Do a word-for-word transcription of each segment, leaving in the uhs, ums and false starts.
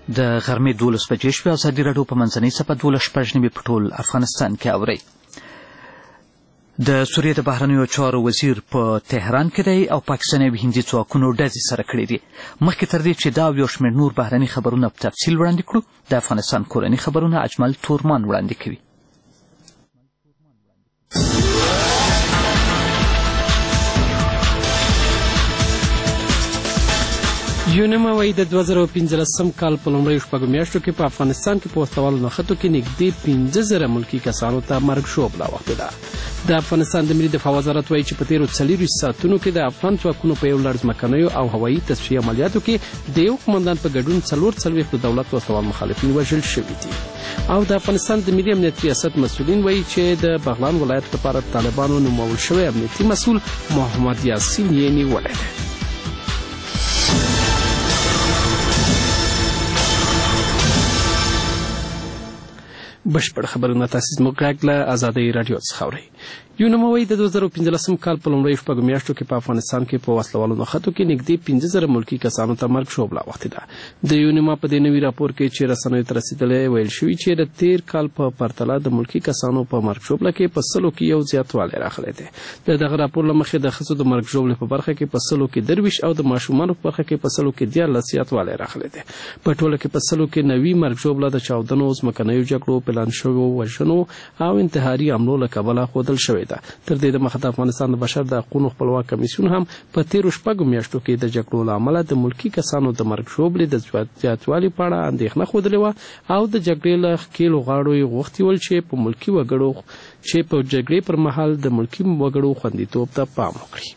د غرمې دولس بجې شوې. ازادي راډیو په منځنۍ څپه دولس شپږ نیمې په ټول افغانستان کې اورئ. د سوریې د بهرنیو چارو وزیر په تهران کې دی او پاکستاني او هندي ځواکونو ډزې سره کړې دي. مخکې تر دې چې دا او یو شمېر نور بهرني خبرونه په تفصیل وړاندې کړو، د افغانستان کورني خبرونه اجمل تورمان وړاندې کوي. یونیما وایي د دوه زره پنځلسم کال په لومړیو شپږو میاشتو کې په افغانستان کې په وسلوالو نښتو کې نږدې پنځه زره ملکي کسانو ته مرګ ژوبله اوښتې ده. د افغانستان د ملي دفاع وزارت وایي چې په تېرو څلورویشت ساعتونو کې د افغان ځواکونو په یو لړ ځمکنیو او هوایي تصفیې عملیاتو کې د یو قمندان په ګډون څلور څلوېښت د دولت وسلوال مخالفین وژل شوي دي. او د افغانستان د ملي امنیت ریاست مسؤلین وایي چې د بغلان ولایت لپاره د طالبانو نومول شوی امنیتي مسؤل محمد یاسین یې نیولی دی. بشپړ خبرونه تاسې زموږ غږ له ازادۍ راډیو څخه اورئ. یونیما وایي د دوه زره پنځلسم کال په لومړیو شپږو میاشتو کې په افغانستان کې په وسلوالو نښتو کې نږدې پنځه زره ملکي کسانو ته مرګ ژوبله اوښتې ده. د یونیما په دې نوي راپور کې چې رسنیو ته رسېدلی ویل شوي چې د تېر کال په پرتله د ملکي کسانو په مرګ ژوبله کې په سلو کې یو زیاتوالی راغلی دی. د دغه راپور له مخې د ښځو د مرګ ژوبلې په برخه کې په سلو کې درویشت او د ماشومانو په برخه کې په سلو کې دیارلس زیاتوالی راغلی دی. په ټوله کې په سلو کې نوي مرګ ژوبله د چاودنو، ځمکنیو جګړو، پلان شویو وژنو او انتحاري حملو له کبله ښودل شوې ده. تر دې دمخه د افغانستان د بشر د حقونو خپلواک کمیسیون هم په تېرو شپږو میاشتو کې د جګړو له امله د ملکي کسانو د مرګ ژوبلې د زیاتوالي په اړه اندېښنه ښودلې وه او د جګړې له ښکېلو غاړو یې غوښتي ول چې په ملکي وګړو چې په جګړې پر مهال د ملکي وګړو خوندیتوب ته پام وکړي.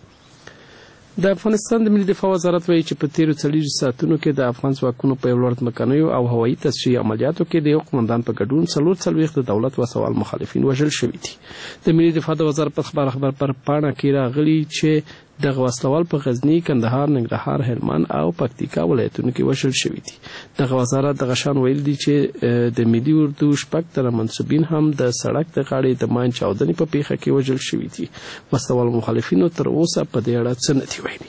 د افغانستان د ملي دفاع وزارت وایي چې په تېرو څلوېښت ساعتونو کې د افغان ځواکونو په یو لړ ځمکنیو او هوایي تصفیې عملیاتو کې د یو قمندان په ګډون څلور څلوېښت د دولت وسوال مخالفین وژل شوي دي. د ملي دفاع د وزارت په خبر خبر پر پاڼه کې راغلي چې دغه وسلوال په غزني، کندهار، ننګرهار، هلمند او پکتیکا ولایتونو کې وژل شوي دي. دغه وزارت دغه شان ویل دي چې د ملي اردو شپږ تنه منصوبین هم د سړک د غاړې د ماین چاودنې په پیښه کې وژل شوي دي. وسلوال مخالفینو تر اوسه په دې اړه څه نه دي ویلي.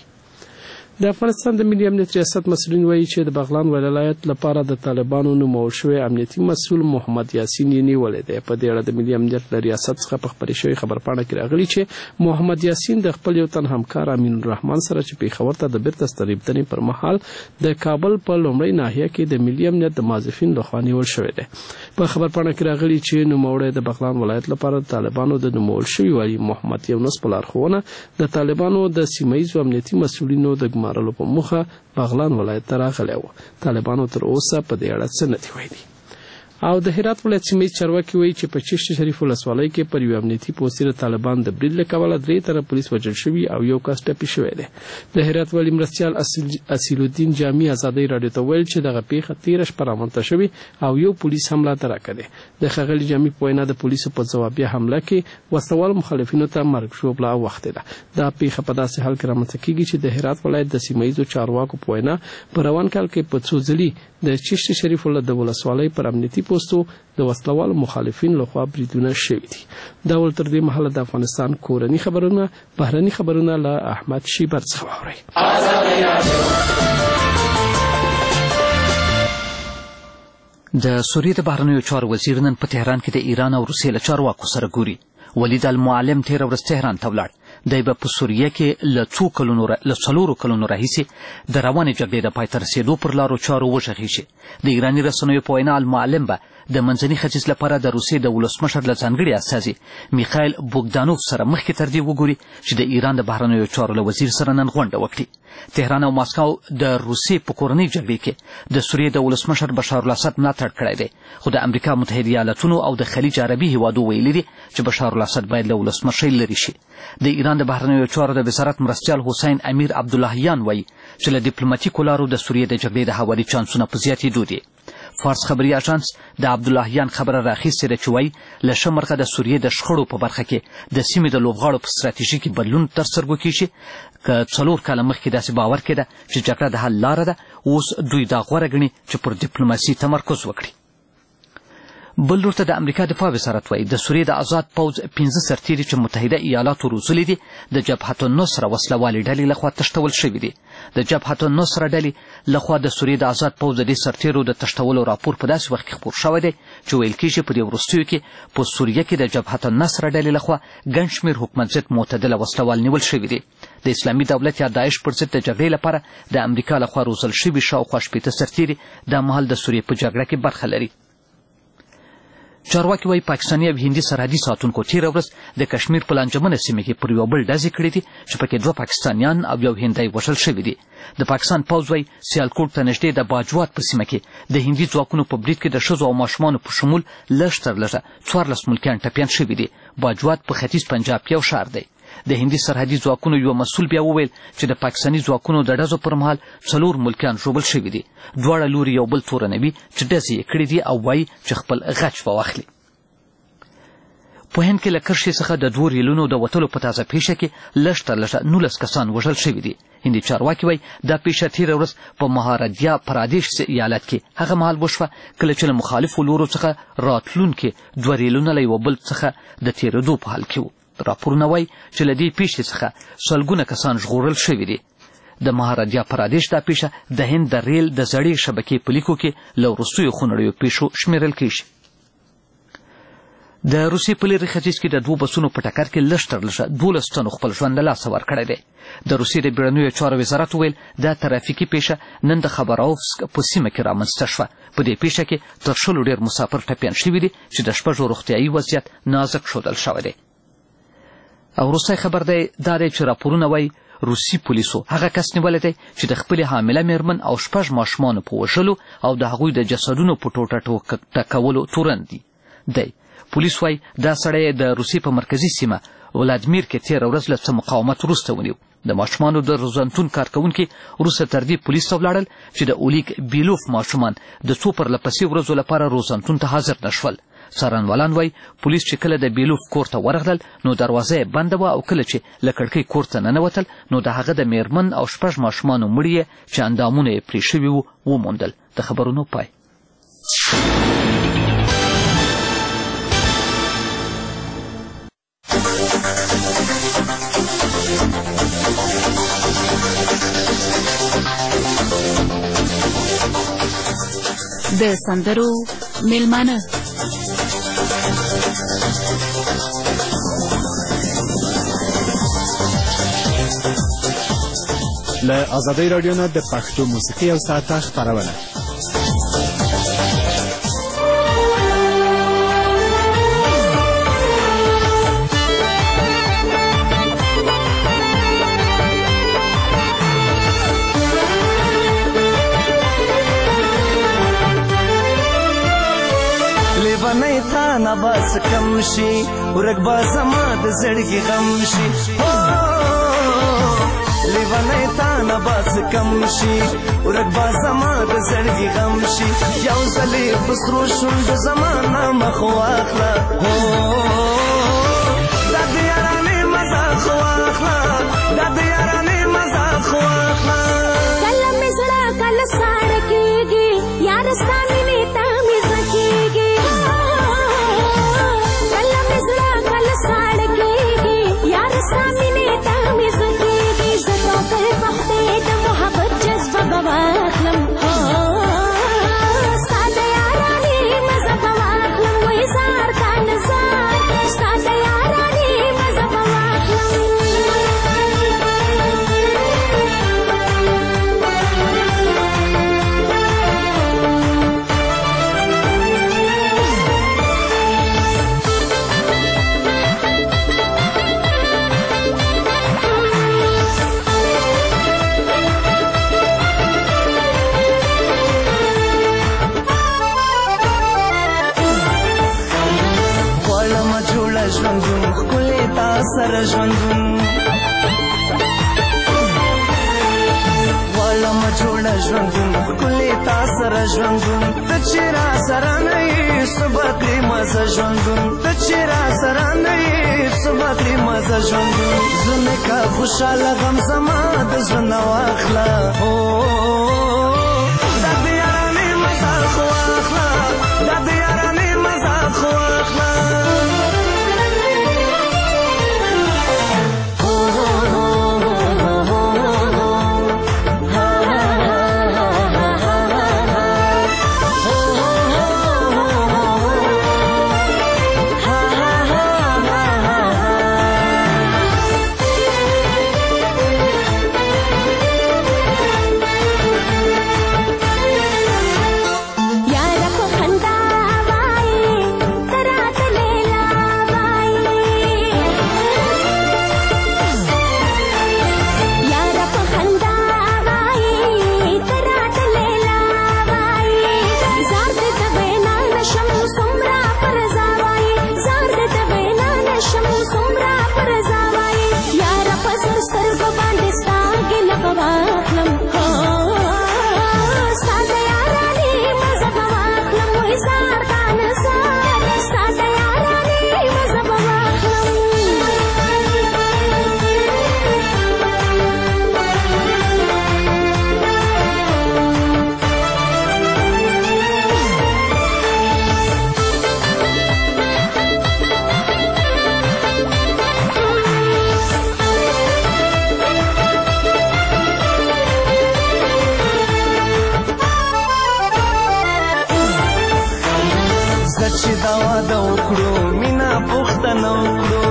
د افغانستان د ملي امنیت ریاست مسؤلین وایي چې د بغلان ولایت لپاره د طالبانو نومول شوی امنیتي مسؤل محمد یاسین یې نیولی دی. په دې اړه د ملي امنیت له ریاست څخه په خپرې شوې خبرپاڼه کې راغلي چې محمد یاسین د خپل یو تن همکار امین الرحمن سره چې پېښور ته د بیرته ستنېدنې پر مهال د کابل په لومړۍ ناحیه کې د ملي امنیت د مازفین لخوا نیول شوی دی. په خبرپاڼه کې راغلي چې نوموړی د بغلان ولایت لپاره د طالبانو د نومول شوي والي محمد یونس په لارښوونه د طالبانو د سیمه ییزو امنیتي مسؤلینو د ګمارلو په موخه بغلان ولایت ته راغلی و. طالبانو تر اوسه په دې اړه څه نه دي ویلي. او د هرات ولایت سیمه ییز چارواکي وایي چې په چشت شریف ولسوالۍ کې پر یو امنیتي پوستې د طالبان د برید له کبله درې تنه پولیس وژل شوي او یو کس ټپي شوی دی. د هرات والي مرستیال اصیل الدین جامي ازادۍ راډیو ته ویل چې دغه پیښه تېره شپه رامنځته شوې او یو پولیس هم لا درکه دی. د ښاغلي جامي په وینا د پولیسو په ځوابیه حمله کې وسلوال مخالفینو ته مرګ ژوبله اوښتې ده. دا پیښه په داسې حال کې رامنځته کېږي چې د هرات ولایت د سیمه ییزو چارواکو په وینا په روان کال کې په څو ځلي د چشت شریف د ولسوالۍ پر امنیتي پوستو د وسلوالو مخالفین لخوا بریدونه شوي دي. دا ول تر دې مهاله د افغانستان کورني خبرونه بهرني خبرونه له احمد شیبر څخه واورئ. د سوریې د بهرنیو چارو وزیر نن په تهران کې د ایران او روسیې له چارواکو سره ګوري. ولید المعلم تېره ورځ تهران ته ولاړ. دی به په سوریه کې له څو کلونو له څلورو کلونو راهیسې د روانې جګړې د پای ته رسېدو پر لارو چارو وږغېږي. د ایراني رسنیو په وینا المعلم به د منځني ختیځ لپاره د روسیې د ولسمشر له ځانګړي استازي میخایل بوګدانوف سره مخکې تر دې وګوري چې د ایران د بهرنیو چارو له وزیر سره نن غونډه وکړي. تهران او ماسکو د روسیې په کورنۍ جګړې کې د سوریې د ولسمشر بشار الاسد ملاتړ کړی دی، خو د امریکا متحده ایالتونو او د خلیج عربي هیوادو ویلي دي چې بشار الاسد باید له ولسمشۍ لرې شي. د ایران د بهرنیو چارو د وزارت مرستیال حسین امیر عبداللهیان وایي چې له ډیپلوماتیکو لارو د سوریې د جګړې د هواري چانسونه په زیاتېدو دي. فارس خبري اژانس د عبداللهیان خبره راخیستې ده چې وایي له ښه مرغه د سوریې د شخړو په برخه کې د سیمې د لوبغاړو په ستراتیژي کې بدلون تر سترګو کېږي. که څلور کاله مخکې داسې باور کېده چې جګړه د حل لاره ده، اوس دوی دا غوره ګڼي چې پر ډیپلوماسي تمرکز وکړي. بل لور ته د امریکا دفاع وزارت وایي د سوریې د آزاد پوځ پنځه سرتیري چې متحده ایالاتو روزلي دي د جبهة النصره وسلوالې ډلې لخوا تښتول شوي دي. د جبهة النصره ډلې لخوا د سوریې د آزاد پوځ د دې سرتیرو د تښتولو راپور په داسې وخت کې خپور شوی دی چې ویل کېږي په دې وروستیو کې په سوریه کې د جبهة النصره ډلې لخوا ګڼ شمېر حکومت ضد معتدله وسلوال نیول شوي دي. د اسلامي دولت یا داعش پر ضد د جګړې لپاره د امریکا لخوا روزل شوي شاوخوا شپېته سرتیري دا مهال د سوریې په جګړه کې برخه لري. چارواکي وایي پاکستاني او هندي سرحدي ساتونکو تېره ورځ د کشمیر په لانجمنه سیمه کې پر یو بل ډزې کړې دي چې پکې دوه پاکستانیان او یو هندی وژل شوي دي. د پاکستان پوځ وایي سیالکوټ ته نږدې د باجوات په سیمه کې د هندي ځواکونو په برید کې د ښځو او ماشومانو په شمول لږ تر لږه څوارلس ملکیان ټپیان شوي دي. باجوات په ختیځ پنجاب کې یو ښار دی. د هندي سرحدي ځواکونو یو مسؤل بیا وویل چې د پاکستاني ځواکونو د ډزو پر مهال څلور ملکیان ژوبل شوي دي. دواړه لوري یو بل تورنوي چې ډزې یې کړې دي او وایي چې خپل غچ به واخلي. په هند کې له کرښې څخه د دوو ریلونو د وتلو په تازه پیښه کې لږ تر لږه نولس کسان وژل شوي دي. هندي چارواکي وایي دا پیښه تېره ورځ په مهاردیا پرادیش ایالت کې هغه مهال وشوه کله چې له مخالفو لورو څخه راتلونکي دوه ریلونه له یو بل څخه د تېرېدو په حال کې وو. راپورونه وایي چې له دې پیښې څخه سلګونه کسان ژغورل شوي دي. د مهاردیا پرادیش دا پیښه د هند د ریل د زړې شبکې په لیکو کې له وروستیو خونړیو پیښو شمیرل کېږي. د روسیې په لرې ختیځ کې د دوو بسونو په ټکر کې لږ تر لږه دولس تنو خپل ژوند له لاسه ورکړی دی. د روسیې د بیړنیو چارو وزارت وویل دا ترافیکي پیښه نن د خبراوفسک په سیمه کې رامنځته شوه. په دې پیښه کې تر شلو ډېر مسافر ټپیان شوي دي چې د شپږو روغتیایي وضعیت نازک ښودل شوی دی. او وروستی خبر دی دا دی چې راپورونه وایي روسي پولیسو هغه کس نیولی دی چې د خپلې حامله میرمن او شپږ ماشومانو په وژلو او د هغوی د جسدونو په ټوټه ټکولو تورن دی. دی پولیس وایي دا سړی د روسیې په مرکزي سیمه ولادیمیر کې تېره ورځ له څه مقاومت وروسته ونیو. د ماشومانو د روزنتون کارکوونکي وروسته تر دې پولیس ته ولاړل چې د اولیګ بیلوف ماشومان د څو پرلپسې ورځو لپاره روزنتون ته حاضر نه شول. څارنوالان وایي پولیس چې کله د بیلوف کور ته ورغلل نو دروازه یې بنده وه او کله چې له کړکۍ کور ته ننوتل نو د هغه د میرمن او شپږ ماشومانو مړي یې چې اندامونه یې پرې شوي وو وموندل. د خبرونو پای. د سندرو میلمانه له ازادۍ راډیو نه د پښتو موسیقي او ساعته خپرونه. لیونی تا نه بس کم شي ورک به زما د زړګي غم شي. لیونی تا نه بس کم شي ورک به زما د زړګي غم شي. یو ځلې په سرو شونډو زما نه مخ واخله دا د یارانې مزه خو واخله دا د یارانې مزه خو واخله. کله مې زړه کله ساړه کېږي یار ستا مینې ته مې زړه کېږي. کله مې زړه کله ساړه کېږي یار ستا مینې ته مې زړه کېږي. زه ټوکر وختې د محبت جذبه به واخلم ستا د یارانې مزه به واخلم. وایي زار کا نزار ستا د یارانې مزه به واخلم. ژوندون ښکلې تا سره ژوندون غواړمه جوړه ژوندون ښکلې تا سره ژوندون. ته چې را سره نه یې څه به کړې مزه ژوندون. ته چې را سره نه یې څه به کړې مزه ژوندون. زه مې که خوشحاله غم زما د زړه نه واخله دا د یارانې مزه خو واخله دا د یارانې مزه چې دا واده وکړو مینا پوښتنه وکړو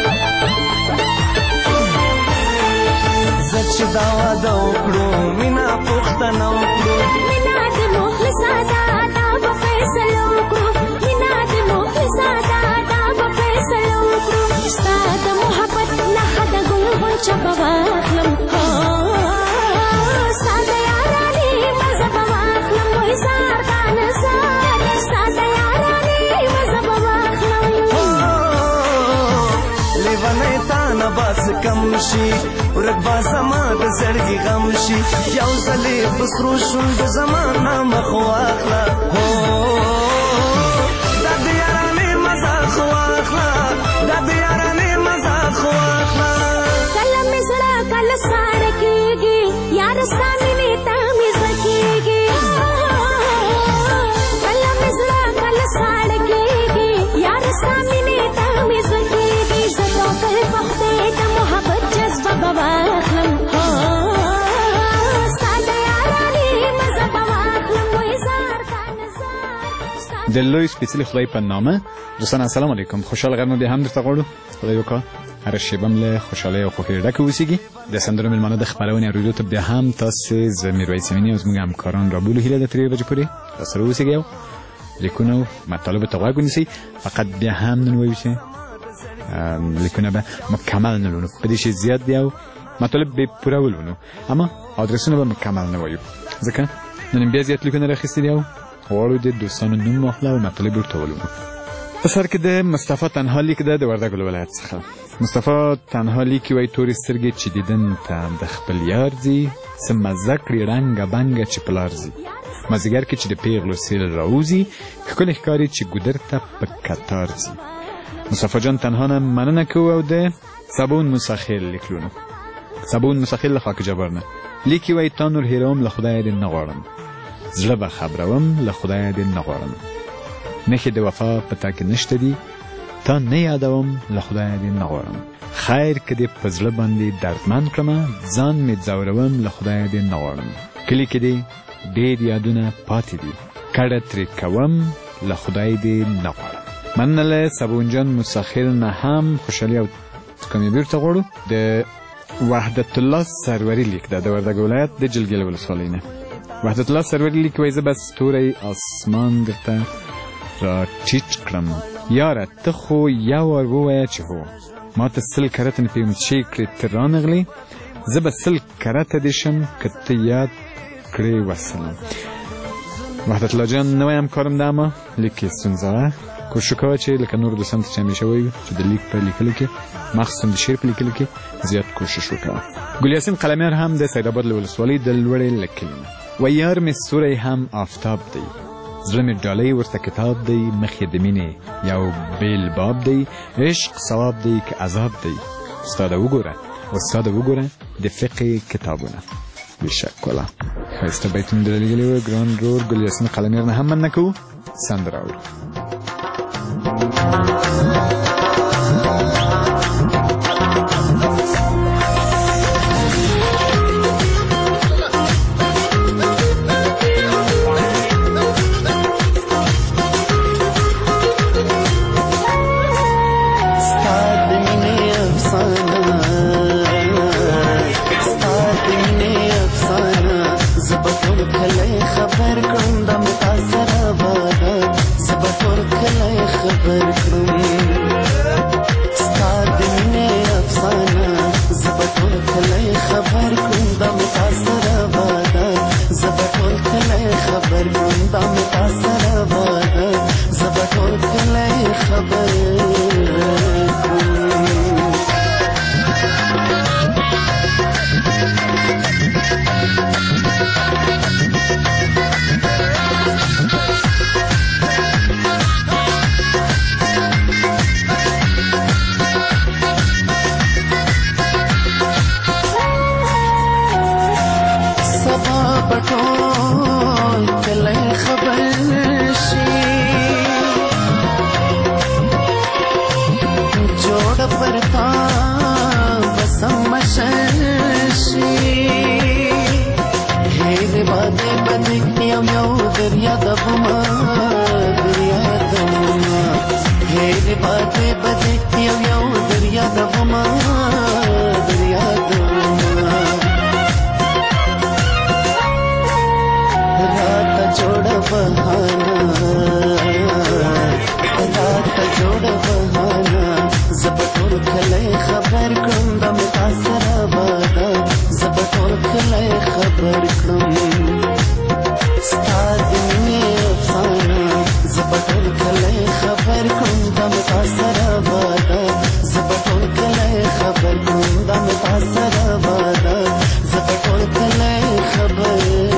زه چې دا واده وکړو مینا پوښتنه وکړو مینا د مخلصه ده دا به فیصله وکړو مینا د مخلصه ده دا به فیصله وکړو ستا د محبت نښه د ګل غونچه به واخلم ستا د یارانې مزه به واخلم وای زار دا نظر ستا د یارانې مزه به واخلم لیونی تا نه باس کم شي ورک با زما د زړګي غم شي یو ځلې په سرو شونډو زما نه مخ واخله دا د یارانې مزه خو واخله دا د یارانې مزه خو واخله کله مې زړه کله ساړه کېږي یار ستا مینې ته مې زړه کېږي کله مې زړه کله ساړه کېږي یار ستا مینې ته مې زړه کېږي زه توکل په خدای د محبت جذبه به واخلم ستا د یارانې مزه به واخلم وای زار دا نظر د لوی سپېڅلي خدای په نامه دوستان السلام علیکم خوشحال غرمه بیا هم درته غواړو خدای وکړه هره شیبه م له خوشحالۍ او خوښۍ ډکه اوسېږي د سندرو مېلمانه د خپرونې اورېدو ته بیا هم تاسې زه میرویس امیني او زموږ همکاران رابولو هیله ده تر یوې بجې پورې راسره اوسېږئ او لیکونه او مطالبو ته غوږ ونیسئ فقط بیا هم نن وایو چې لیکونه به مکمل نه لولو په دې شي زیات دي او مطالب به پوره ولولو اما ادرسونه به مکمل نه وایو ځکه نن بیا زیات لیکونه راخیستي دي او غواړو د دوستانو نوم واخله او مطالب ورته ولولو په سر کې د مصطفی تنها لیک ده د وردګو له ولایت څخه مصطفی تنها لیکي وایي تورې سترګې چې دیدن ته د خپل یار ځي څه مزه کړي رنګه بنګه چې په لار ځي مازدیګر کې چې د پیغلو سیل راوځي ښکلې ښکاري چې ګودر ته په کتار ځي مصطفی جان تنها نه مننه کوو او د صابون مسخیل لیکلونو صابون مسخیل له خاک جبر نه لیکي وایي تا نور هیروم له خدایه دې نه غواړم زړه به خبروم له خدایه دې نه غواړم نښې د وفا په تا کې نشته دي تا نه یادوم له خدایه دې نه غواړم خیر که دې په زړه باندې دردمند کړمه ځان مې ځوروم له خدایه دې نه غواړم کلي کې دې ډېر یادونه پاتې دي کډه ترې کوم له خدای دې نه غواړم مننه له صابونجان مسخر نه هم خوشحالي او کامیابي ورته غواړو د وحدت الله سروري لیک ده د وردګو ولایت د جلګې ولسوالۍ نه وحدت الله سروري لیک وایي زه به ستوری اسمان درته را ټیټ کړم یاره ته خو یو وار ووایه چې هو ما ته سل کرته نه پوهېږم چې کړې ته رانغلې زه به سل کرته دې شم که ته یاد کړې وسلم وحدت الله جان نوی همکارم ده اما لیک یې ستونزه وه کوشش کوه چې لکه نور دوستانو ته چې همیشه وایو چې د لیک په لیکلو کې مخصوصا د شعر په لیکلو کې زیات کوشش وکړه ګل یاسین قلمیار هم د سیدآباد له ولسوالۍ د لوړې له کلي و یار مې ستوری هم آفتاب دی زړه مې ډالۍ ورته کتاب دی مخ یې د مینې یو بیل باب دی عشق ثواب دی که عذاب دی استاده وګوره استاده وګوره د فقه کتابونه بېشک والا ښایسته بیتونه در لېږلي وو ګران ورور ګل یاسین قلمیار نه هم مننه کوو سندره اورو دریا د بما دریا د بهانه راته جوړه بهانه زه به ټول کلی خبر کړم د مې تا سره باده زه به ټول کلی خبر کړم ستا د مینې افسانه زه به ټول کلی خبر کړم د مې تا سره باده زه به ټول کلی خبر کړم د مې تا سره باده زه به ټول کلی خبر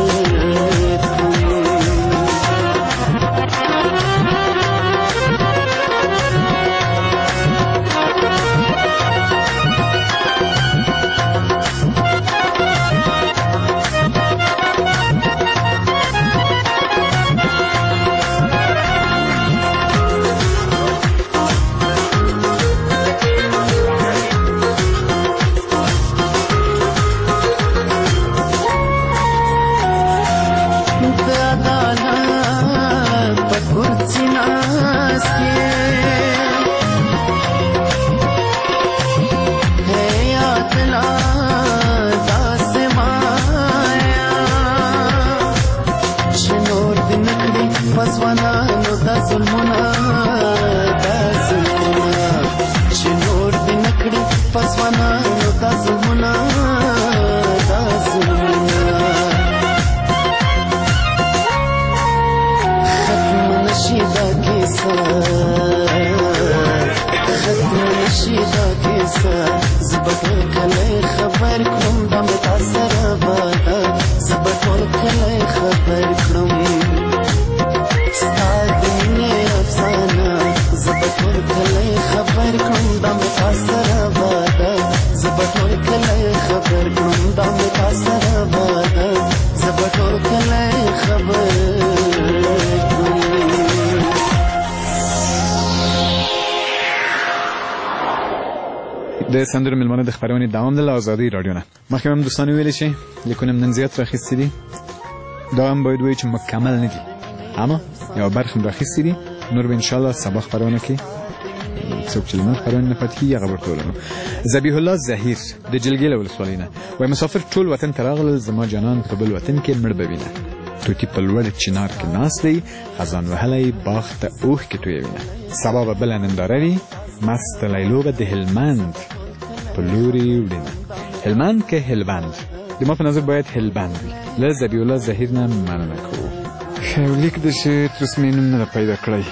د سندرو مېلمانه د خپرونې دوام د آزادۍ راډیو نه مخکې هم دوستانو ویلې چې لیکونه نن زیات راخیستي دي دا هم باید وایي چې مکمل نه دي اما یو برخه هم راخیستي دي نور به انشاءالله سبا خپرونه کې څوک چې لمر خپرونه نه پاتې کېږي هغه به ټولنو ذبیح الله زهیر د جلګې له ولسوالۍ نه وایي مسافر ټول وطن ته راغلل زما جانان په بل وطن کې مړ به وینه توتي په لوړ چنار کې ناست دی خزان وهلی باغ ته اوښکې تویوینه سبا به بله ننداره وي مست لیلو به د هلمند په لوري وړینه هلمند که هلبند د ما په نظر باید هلبند وي له ذبیح الله زهیر نه مننه کوو ښه لیک د چې تر اوسه مې نوم نه پیدا کړی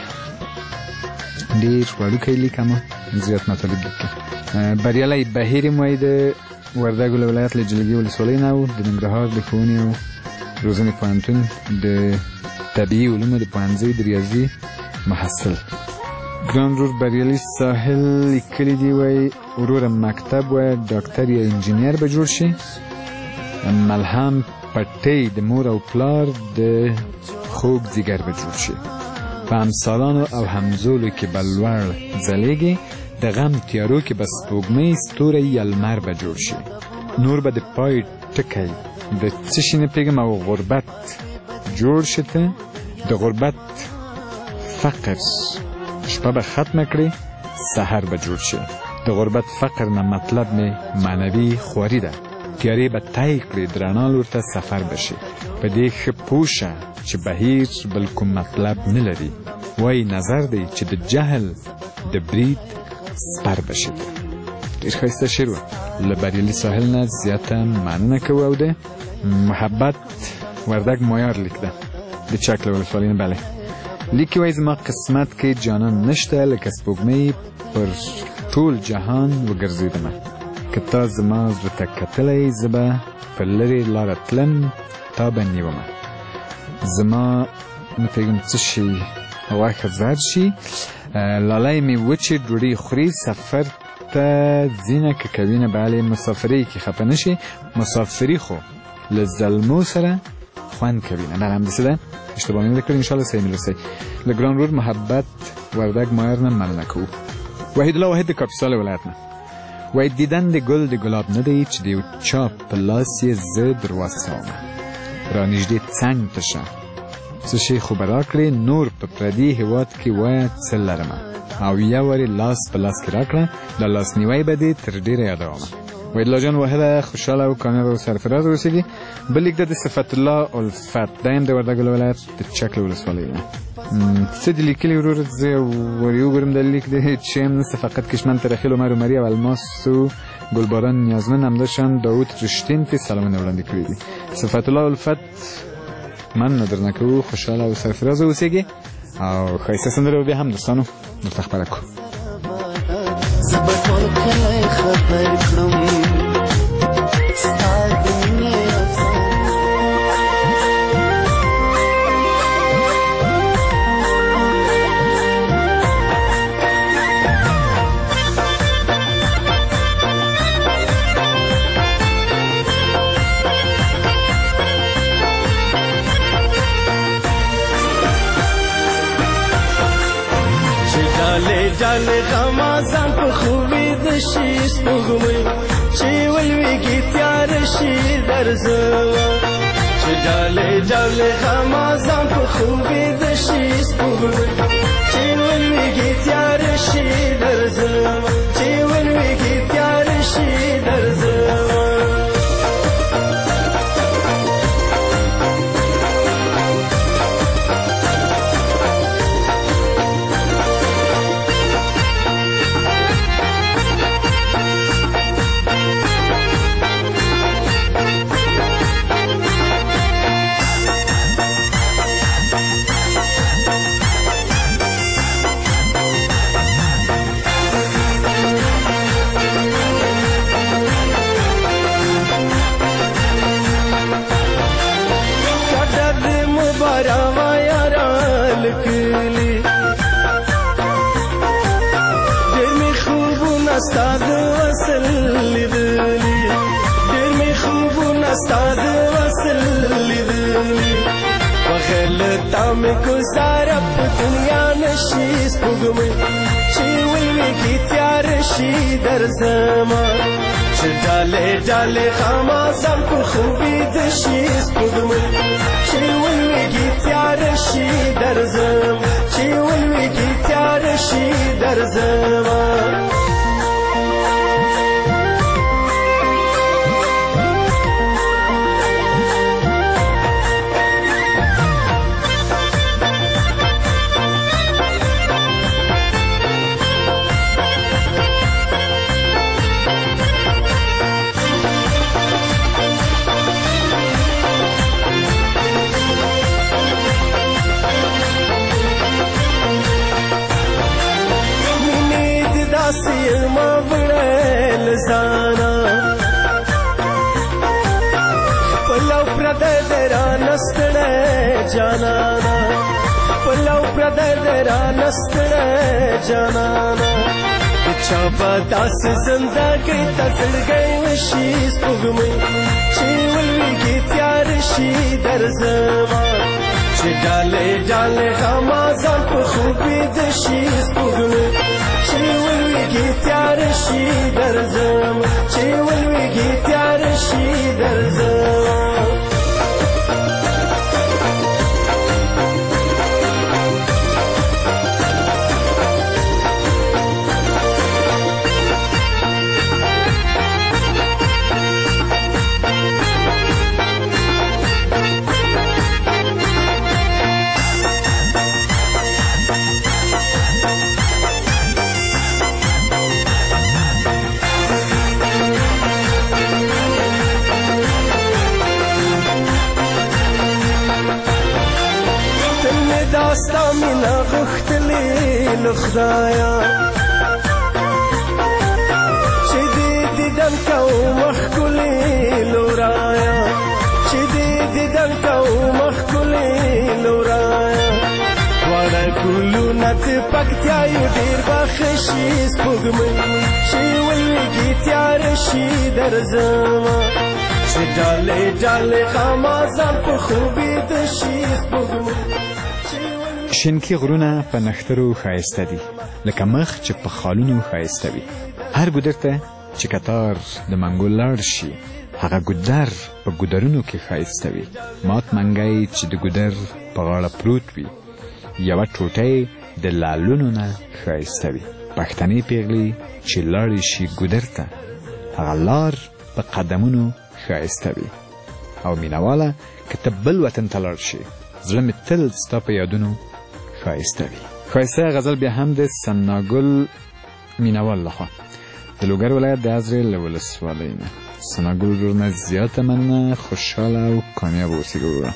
ډېر وړوکی لیک اما زیات مطالب لیکي بریالی بهیر یې وایي د وردګو له ولایت له جلګې ولسوالۍ نه و د ننګرهار د ښوونې او روزنې پوهنتون د طبیعي علومو د پوهنځۍ د ریاضي محصل ګران ورور بریالي ساحل لیکلي دي وایي وروره مکتب وایه ډاکټر یا انجینیر به جوړ شي ملهم پټۍ د مور او پلار د خوږ ځیګر به جوړ شي په همسالانو او همزولو کې به لوړ ځلیږي د غم تیارو کې به سپوږمۍ ستوری یا لمر به جوړ شي نور به د پای ټکی د څه شي نه پوهېږم او غربت جوړ شي ته د غربت فقر شپه به ختمه کړي سحر به جوړ شي د غربت فقر نه مطلب مې معنوي خواري ده تیارې به طی کړي د رڼا لور ته سفر به شي په دې ښه پوه شه چې بهیر بل کوم مطلب نه لري وایي نظر دی چې د جهل د برید سپر به شي ډېر ښایسته شعر و له بریالي ساحل نه زیاته مننه کوو او د محبت وردګ مایار لیک ده د چک له ولسوالۍ نه بله لیک وایي زما قسمت کې جانان نشته لکه سپوږمۍ پر ټول جهان وګرځېدمه که تا زما زړه ته کتلی زه به په لرې لاره تلم تا به نیومه زما نه پوهېږم څه شي غوښه زر شي لالی مې وچې ډوډۍ خوري سفر ته ځینه که کوینه بله مسافرۍ کې خفه نه شي مسافري خو له زلمو سره خوند کوینه بله همداسې ده اشتباه مې نه کړې انشاءالله صحیح مې رسوي له ګران ورور محبت وردګ مایر نه مننه کوو وحید الله واحد د کاپیسا ولایت نه وایي دیدن د ګل د ګلاب نه دی چې د یو چا په لاس یې زه در واستومه رانږدې څنګ ته شه څه شی خو به راکړې نور په پردي هېواد کې وایه څه لرمه او یو وارې لاس په لاس کې راکړه دا لاسنیوی به دې تر ډېره یادومه ویدلا جان واحده خوشحاله او کامیاب او سرفراز اوسیږي. بل لیک د صفت الله الفت دایم د وردګ ولایت د چکل ولسوالۍ ده. څه د لیکلي ورور زه وریو ګرم د لیک د چم فقط کشمن ترخیل عمر عمری او الماس و گلباران نیازمن همداشان داوود رشتین تی سلام وړاندې کړی دي. صفت الله الفت من ندرنکو خوشحاله او سرفراز اوسیږي او ښایسته سندره بیا هم دوستانو درته خپره کړو. زه به ټول کلی خبر کړم ستا د مینې جاله غمازان په خوبې د شي سپوږمۍ چې ولویږي تیار شي درځمه چې جاله جاله غمازان په خوبې د شي سپوږمۍ چې ولویږي تیار شي درځمه چې ولویږي تیار شي درځمه استاد وصل لیدلی ډېر مې خوبونه استاد وصل لیدلی وخل تا مې گزاره په دنیا نشي سپوږمۍ چې ولویږي تیار شي درځمه چې ډالې ډالې غمازان په خوبې د شي سپوږمۍ چې ولویږي تیار شي درځمه چې ولویږي تیار شي درځمه ما وړل زانا پلو پردې درا نستړې جانانا پلو پردې درا نستړې جانانا چا په داس زندګۍ تسړګې وشي سپوږمۍ چې ولویږي تیار شي درځما چې ډالې ډالې غمازان په خوبې د شي سپوږمۍ چې ولویږي تیار شي درځم چې ولویږي تیار شي درځم داستا مینا غختلی لخدایا چې دې دیدن کو مخکلی لورایا چې دې دیدن کو مخکلی لورایا وړه ګلو نت پکتیا یو ډیر بخشي سپوږمۍ چې ولویږي تیار شي درځما چې ډالې ډالې غمازان په خوبې د شي سپوږمۍ شینکی غرونه په نښترو ښایسته دي لکه مخ چې په خالونو ښایسته وي. هر ګودر ته چې کتار د منګو لاړ شي هغه ګودر په ګودرونو کې ښایسته وي. مات منګی چې د ګودر په غاړه پروت وي یوه ټوټۍ د لالونو نه ښایسته وي. پښتنې پیغلې چې لاړې شي ګودر ته هغه لار په قدمونو ښایسته وي او مینهواله که ته بل وطن ته لاړ شې زړه مې تل ستا په یادونو ښایسته وي. ښایسته غزل بیا هم د سناګل مینهوال لخوا د لوګر ولایت د ازرې له ولسوالۍ نه. سناګل ورور نه زیاته مننه، خوشحاله او کامیاب اوسې وروره.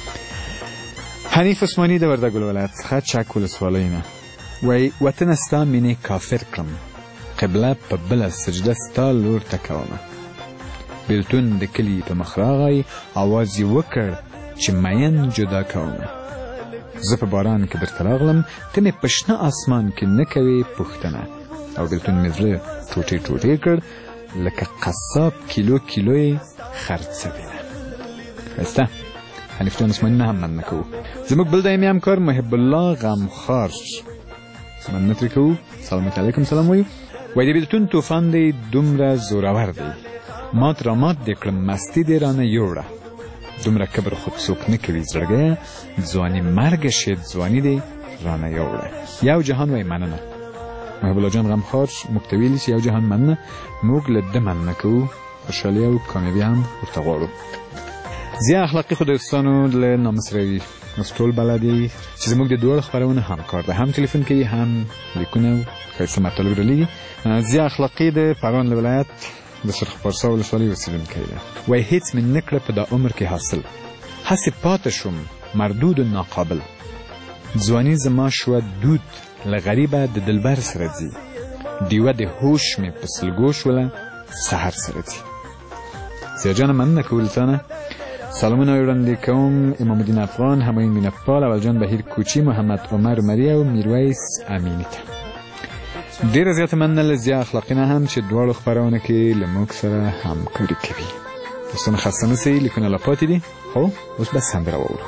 حنیف عثماني د وردګ ولایت څخه چک ولسوالۍ نه وایي وطنه ستا مینې کافر کړم، قبله په بله سجده ستا لور ته کومه. بیلتون د کلي په مخ راغی، اواز یې وکړ چې مین جدا کومه. زه په باران کې درته راغلم، ته مې په شنه اسمان کې نه کوې پوښتنه. او بیلتون مې زړه ټوټې ټوټې کړ لکه قصاب کیلو کیلو یې خرڅوینه. ښایسته حنیف جان عثماني نه هم مننه کوو. زموږ بل دایمي همکار محب الله غمخار مننه ترې کوو، سلامت علیکم سلام وایو. وایي د بیلتون طوفان دی دومره زورور دی، مات را مات دې کړم مستي دې رانه یوړه. دومره کبر خود څوک نه کوي زړګیه، ځواني مرګه شید ځواني دې رانه یوړه. یو جهان وایي مننه. محب الله جان غمخار موږ ته ویلي چې یو جهان مننه، موږ له ده مننه کوو، خوشحالي او کامیابي هم ورته غواړو. زیان اخلاقي خو د دوستانو له نامسروي اوس ټول بلد یې چې زموږ د دواړو خپرونه همکار ده، هم تلیفون کوي هم لیکونه او ښایسته مطالب رالیږي. زیان اخلاقي د پروان له ولایت د سرخ پارسا ولسوالۍ اوسېدونکی ده. وایي هېڅ مې نه کړه په دا عمر کې حاصل، هسې پاته شوم مردود و ناقابل. ځواني زما شوه دود له غریبه د دلبر سره ځي، ډیوه د هوش مې په سلګو شوله سحر سره ځي. زیاجانه مننه کوو له تا نه. سلامونه وړاندې کوم امام الدین افغان، همایون مینهپال، اولجان بهیر کوچي، محمد عمر مری او میرویس امیني ته. ډېره زیاته مننه له زیا اخلاقي نه هم چې دواړو خپرونه کې له موږ سره همکاري کوي. دوستانو خسته نه سئ، لیکونه لا پاتې دي. خو اوس به سندره واورو.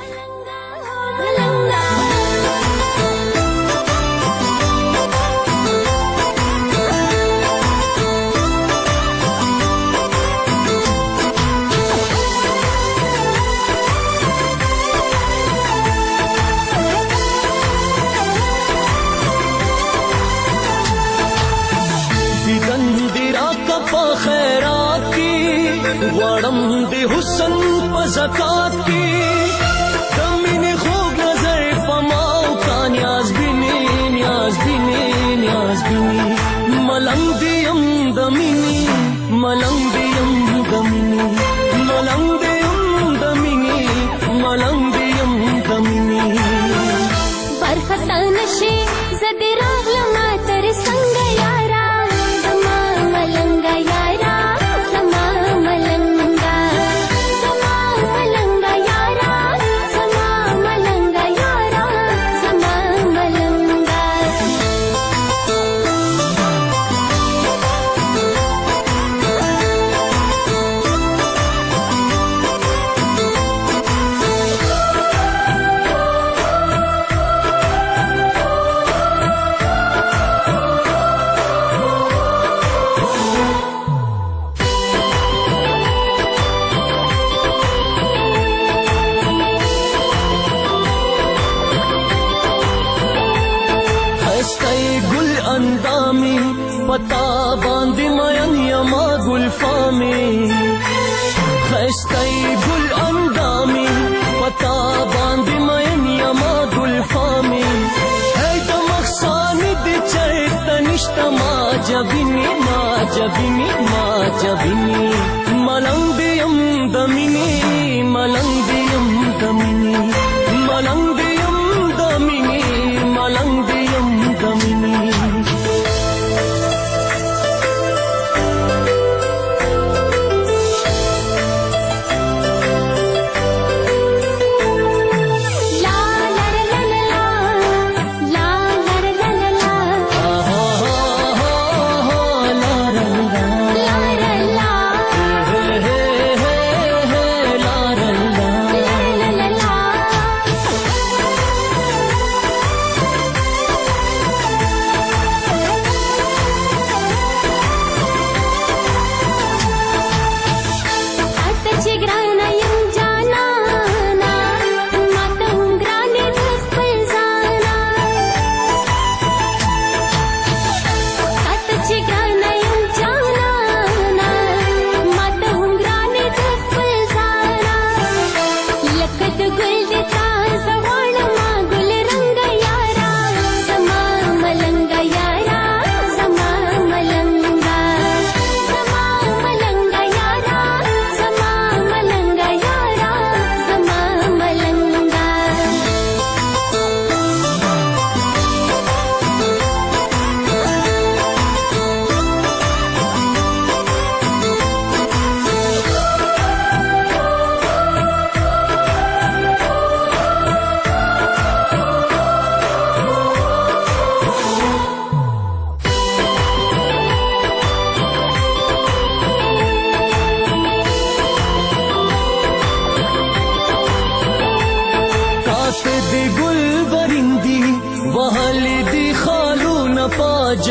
غواړم د حسن په زکات کې د مینې خوږ نظر په ما او کا نیاز بینې نیاز بینې نیاز بینې ملنګ دې یم د مینې ملنګ دې یم د مینې ملنګ دې یم د مینې ملنګ دې یم د مینې برخطا نشي زه دې راغلمه تر څنګه یارا زما ملنګه یارا پتا باندې مین یما ګلفامې خشتای ګل اندامې پتا باندې مین یما ګلفامې هی د مخسان دې چرته نشته ما جبینې ما جبینې ما جبینې ملنګ دې یم د مینې ملنګ دې یم د مینې ملنګ دې یم د مینې ملنګ دې یم د مینې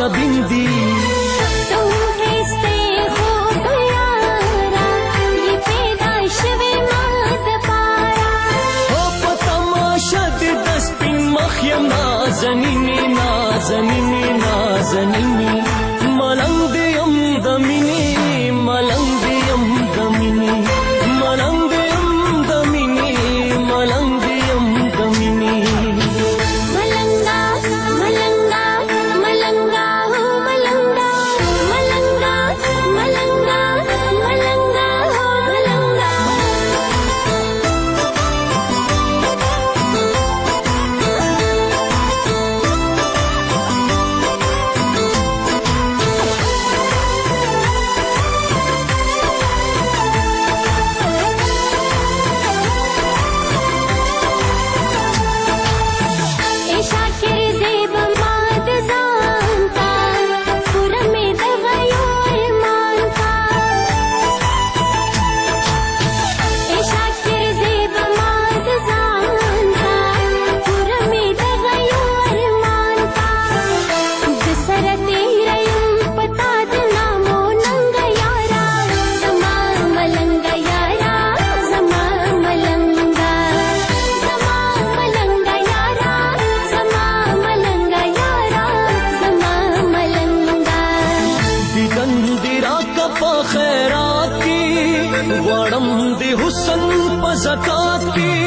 شبین دی نازنینی نازنینی نازنینی ملنگ دیم دمینی ملنگ دیم دمینی ملنگ دیم دمینی ملنگ دیم دمینی ملنگا ملنگا ملنگا ملنگا ملنگا ملنگا ملنگا ملنگا غواړم د حسن په زکات کې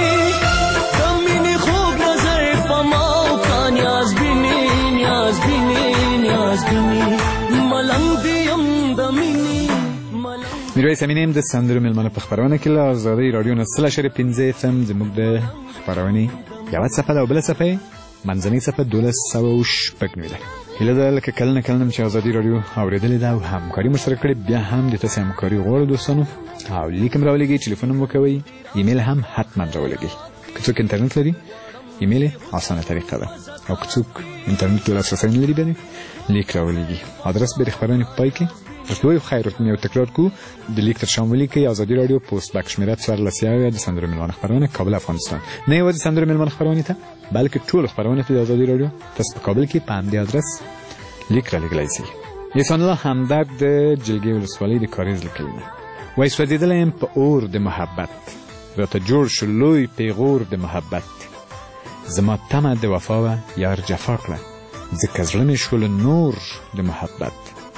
د مینې خوږ نظر په ما کا نیاز بینې نیاز بینې نیاز بینې ملنګ د یم د مینې میرویس امین یم د سندرو میلمانه په خپرونه کې له ازادۍ راډیو نه سل اشاریه پنځه اف ام زموږ د خپرونې یوه څپه ده او بله څپه یې منځنۍ څپه دولس سوه او شپږ نوي ده. هیله ده لکه کله نه کله نه چې ازادي راډیو اورېدلې ده او همکاري مو سره کړې، بیا هم د تاسې همکاري غواړو دوستانو، او لیک هم راولېږئ، ټلیفون هم وکوئ، ایمیل هم حتما راولېږئ. که څوک انټرنټ لري ایمیل اسانه طریقه ده، او که څوک انټرنټ ته لاسرسی نه لري بیا لیک راولېږي. آدرس به د خپرونې په پای کې رسوي خیر یو تکرار کو د لیک تر شام ولیکئ ازادي راډیو پوسټ باکس شمیره څوارلس یو د سندرو میلمانه خپرونه کابل افغانستان. نه یوازې سندرو میلمانه خپرونې ته بلکې ټول خپرونه ته د ازادي راډیو تاسو په کابل کې په همدې آدرس لیک رالیږلی شئ. احسان الله همدرد د جلګې ولسوالۍ د کاریز لیکلي ده. وایي سوځېدلی یم په اور د محبت، راته جوړ شو لوی پیغور د محبت، زما تمه د وفا وه یار جفا کړه، ځکه زړه مې شول نور د محبت.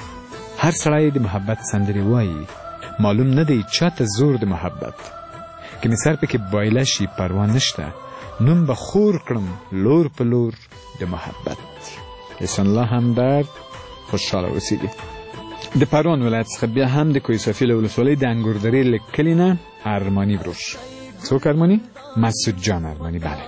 هر سړی د محبت سندرې وایي، معلوم نه دی چاته زور د محبت، که مې سر پکې بایله شي پروا نشته، نوم به خور کړم لور په لور د محبت. احسان الله همدرد خوشحاله اوسیږي. د پروان ولایت څخه بیا هم د کوه صافي له ولسوالۍ د انګوردرې له کلي نه ارماني بروش. څوک ارماني؟ مسعود جان ارماني. بله،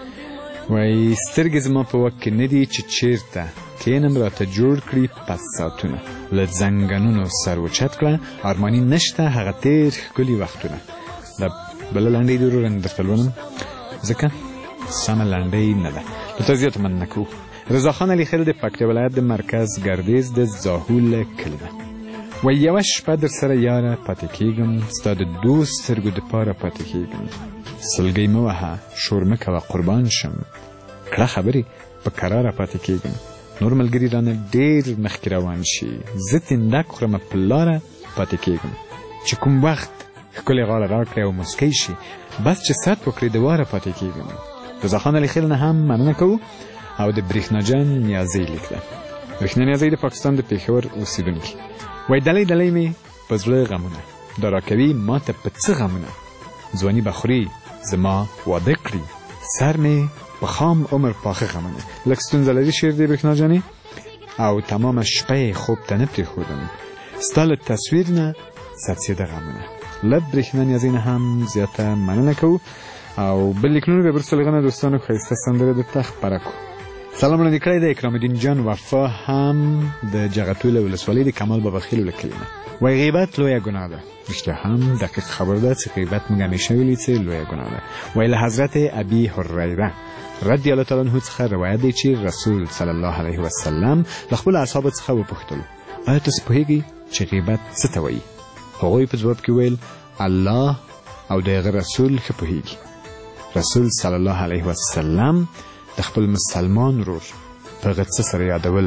وایي سترګې زما په وک کې نه دي چې چیرته کینم راته جوړ کړي پس ساعتونه، له زنګنونو سر اوچت کړه ارماني نشته هغه تیر ښکلي وختونه. د بله لنډۍ د ورو رنګ درته لولم ځکه سمه لنډۍ نه ده، له تا زیاته مننه کوو. رضا خان علي خیل د پکتیا ولایت د مرکز ګردیز د زاهول کلي ده. وایي یوه شپه در سره یاره پاتې کېږم، ستا د دوست سترګو دپاره پاتې کېږم، سلګۍ مه وهه شور مه کوه قربان شم، کړه خبرې په کراره پاتې کېږم، نور ملګري رانه ډېر مخکې روان شي، زه تندک خورمه په لاره پاتې کېږم، چې کوم وخت ښکلې غاړه راکړې او مسکی شي بس چې ست وکړې د واره پاتې کېږم. رضا خان علي خیل نه هم مننه کوو. او د برېښنا جان نیازۍ لیک ده. برېښنا نیازۍ د پاکستان د پېښور اوسېدونکي. وایي ډلۍ ډلۍ مې په زړه غمونه، دا راکوي ما ته په څه غمونه، ځواني به خوري زما واده کړي، سر مې په خام عمر پاخه غمونه. لږ ستونزه لري شعر دی برېښنا جانې، او تمامه شپه یې خوب ته نه پرېښودم، ستا له تصویر نه سرسېده غمونه. له برېښنا نیازۍ نه هم زیاته مننه کوو. او بل لیکنونه به وروسته له هغه نه دوستانو ښایسته سندره درته خپره کړو. سلام وړاندې کړی د اکرام الدین جان وفا هم د جغتو له ولسوالۍ د کمال بابا خیلو له کلي نه. وایي غیبت لویه ګناه ده. رښتیا هم دقیق خبر ده چې غیبت موږ همیشه ویلي چې لویه ګناه ده. وایي له حضرت ابي هریره رضی الله تعالی عنه څخه روایت دی چې رسول صلی الله علیه وسلم له خپلو اصحابو څخه وپوښتل، آیا تاسو پوهېږئ چې غیبت څه ته وایي؟ هغوی په ځواب کې ویل الله او د هغه رسول ښه پوهېږي. رسول صلی الله علیه وسلم د خپل مسلمان ورور په هغه څه سره یادول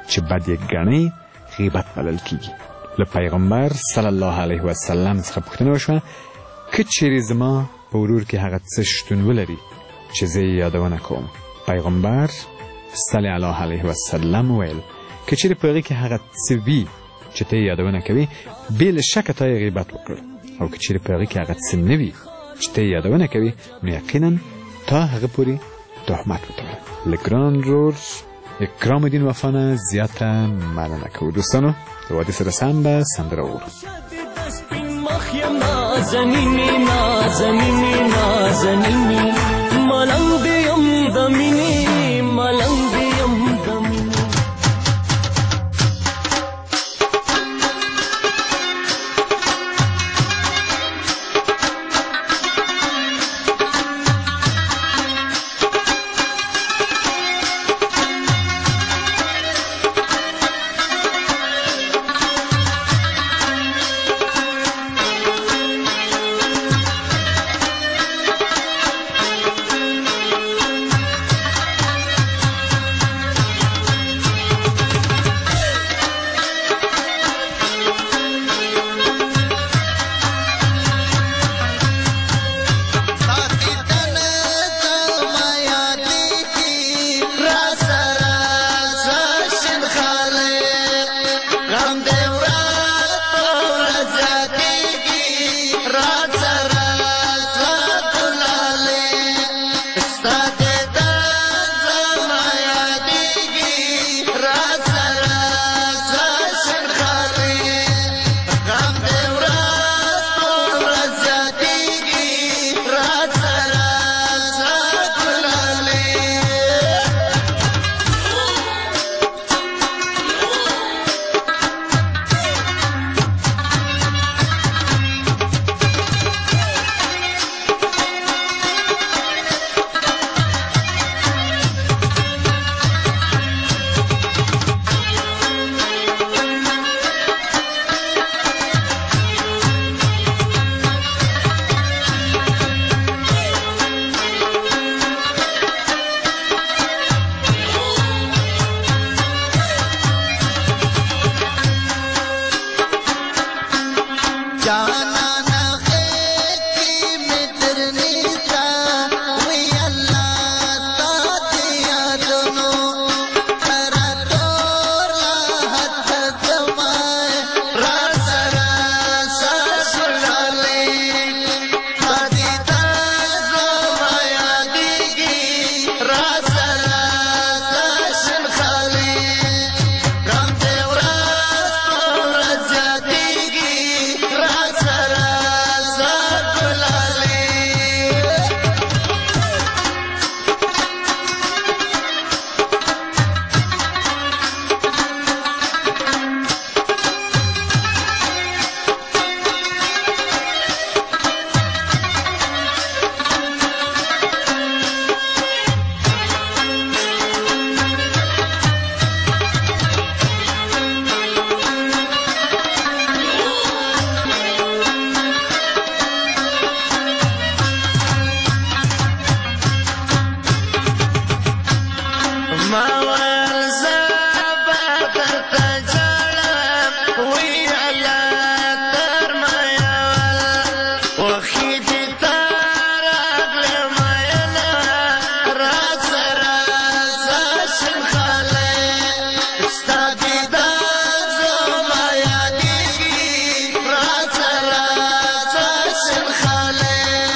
چې بد یې ګڼئ غیبت بلل کیږي. له پیغمبر صلی الله علیه وسلم څخه پوښتنه وشوه که چیرې زما په ورور کې هغه څه شتون ولري چې زه یې یادونه کوم. پیغمبر صلی الله علیه وسلم ویل که چیرې په هغې کې هغه څه وي چې ته یې یادونه کوي بې له شکه تا یې غیبت وکړ، او که چیرې په هغې کې هغه څه نه وي چې ته یې یادونه کوي نو یقینا تا هغه پورې تهمت وتړه. له ګران ورور اکرام الدین وفا نه زیاته مننه کوو. دوستانو د واده سره سم به سندره وورو. نازنینی نازنینی نازنینی ملنګ دیم د مینې ملنګ دیم د مینې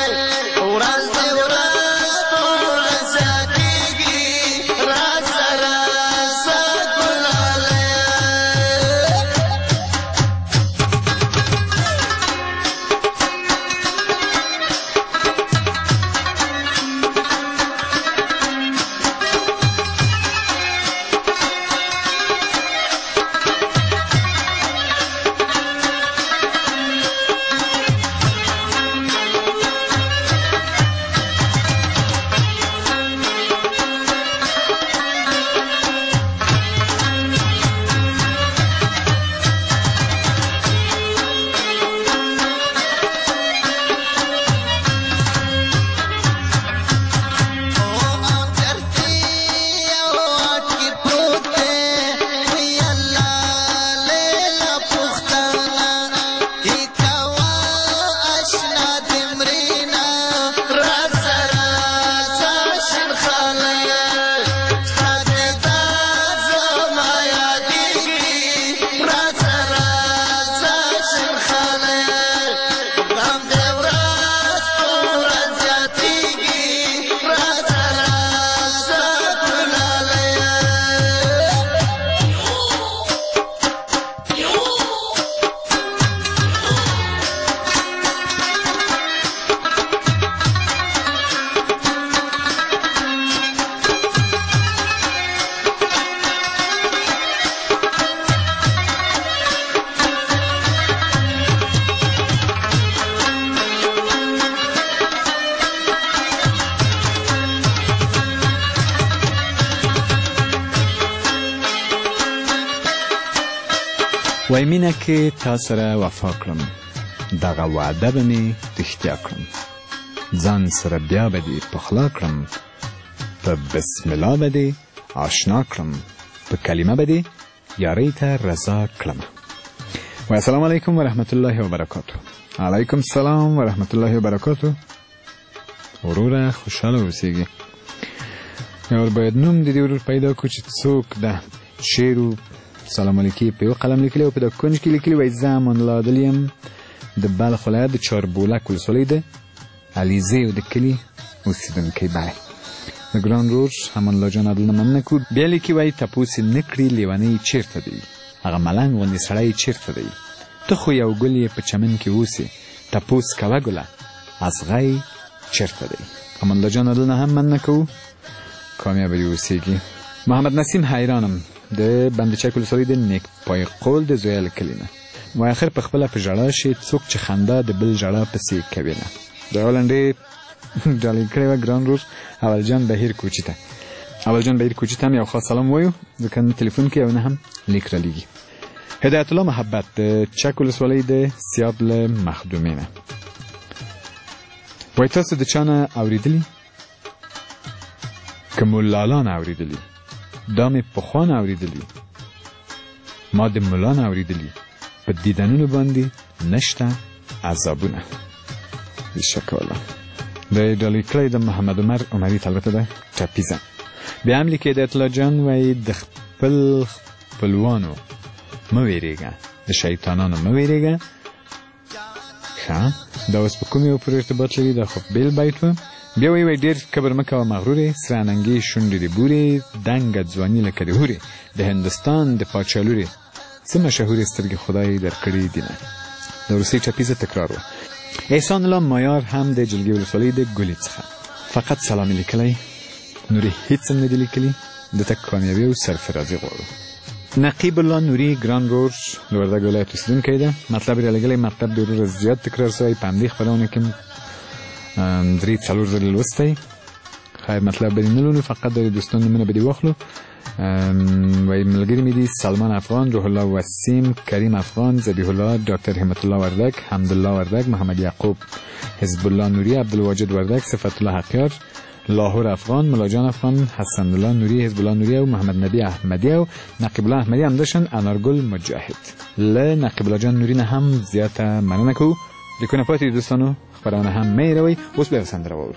Ra وای مینه کې تا سره وفا کړم دغه وعده به مې رښتیا کړم ځان سره بیا به دې پخلا کړم په بسم الله به دې آشنا کړم په کلمه به دې یارۍ ته رضا کړم. و السلام علیکم و رحمت الله و برکاته. علیکم السلام و رحمت الله و برکاته. وروره خوشحاله اوسیږي. یو باید نوم د دې ورور پیدا کړو چې څوک ده شعر و سلام علیکي په یو قلم لیکلی او په د کنج کې لیکلی وایي زه امان الله عادل یم د بلخ ولایت د چاربولک ولسوالۍ د علیزې د کلي اوسېدونکی بله د ګران رور امان الله جان عادل نه مننه کوو. بیا لیکي وایي تپوس یې نه کړي لیونی چېرته دی هغه ملنګ غوندې سړی چېرته دی ته خو یو ګل یې په چمن کې اوسې تپوس کوه ګله اصغی چېرته دی. امان الله جان عادل نه هم مننه کوو. کامیابه دې اوسېږي. محمد نسیم حیرانم د بندچک ولسوالۍ د نیک پای قول د زویل کلي نه وایي اخر په خپله په ژړا شي څوک چې خندا د بل ژړا پسې کوي نه. د یوه لنډې ډالۍ کړې وه ګران رور اولجان بهیر کوچي ته. اولجان بهیر کوچي ته هم یو خاص سلام وایو ځکه نه تلیفون کې او نه هم لیک رالیږي. هدایت الله محبت د چک ولسوالۍ د سیاب له مخدومې نه وایي تاسو د چا نه اورېدلي که ملالا نه اورېدلي دا مې پخوا نه اورېدلي ما د ملا نه اورېدلي په دیدنونو باندې نشته عذابونه. بېشکه والله د ډالۍ کړی د محمد عمر عمري البته ده ټپیزه. بیا هم لیکي هدایت الله جان وایي د خپل خپلوانو مه ویرېږه د شیطانانو مه ویرېږه. ښه دا اوس په کوم یو پورې ارتباط لري دا خو بیل بیت و. بیا وایي وایي ډېر کبر مه کوه مغرورې سره اننګې شونډې د بورې دنګه ځواني لکه د هورې د هندوستان د پاچا لورې څه مشهورې سترګې خدای درکړې دي نه. د وروستۍ ټپیزه تکرار وه. احسان الله مایار هم د جلګې ولسوالۍ د ګلي څخه فقط سلام یې لیکلی نورې هېڅ هم نه دي لیکلي ده ته کامیابي او سرفرازي غواړو. نقیب الله نوري ګران رور د وردګ ولایت اوسېدونکی ده. مطلب یې رالېږلی مطلب د وروره زیات تکرار سوی په همدې خپرونه کې درې څلور ځلې لوستی. خیر مطلب به دې نه لولو فقط د دوستانو نومونه به دې واخلو. وایي ملګري مې دي سلمان افغان روح الله وسیم کریم افغان ذبیح الله ډاکټر همت الله وردګ حمدالله وردګ محمد یعقوب حزب الله نوري عبدالواجد وردګ صفت الله حقیار لاهور افغان ملاجان افغان حسن الله نوري حزب الله نوري او محمد نبی احمدی او نقیب الله احمدی همداشان انارګل مجاهد. له نقیب الله جان نوري نه هم زیاته مننه کوو. لیکونه پاتې دوستانو خپرونه هم مه هېروئ. اوس بیا سندره واورو.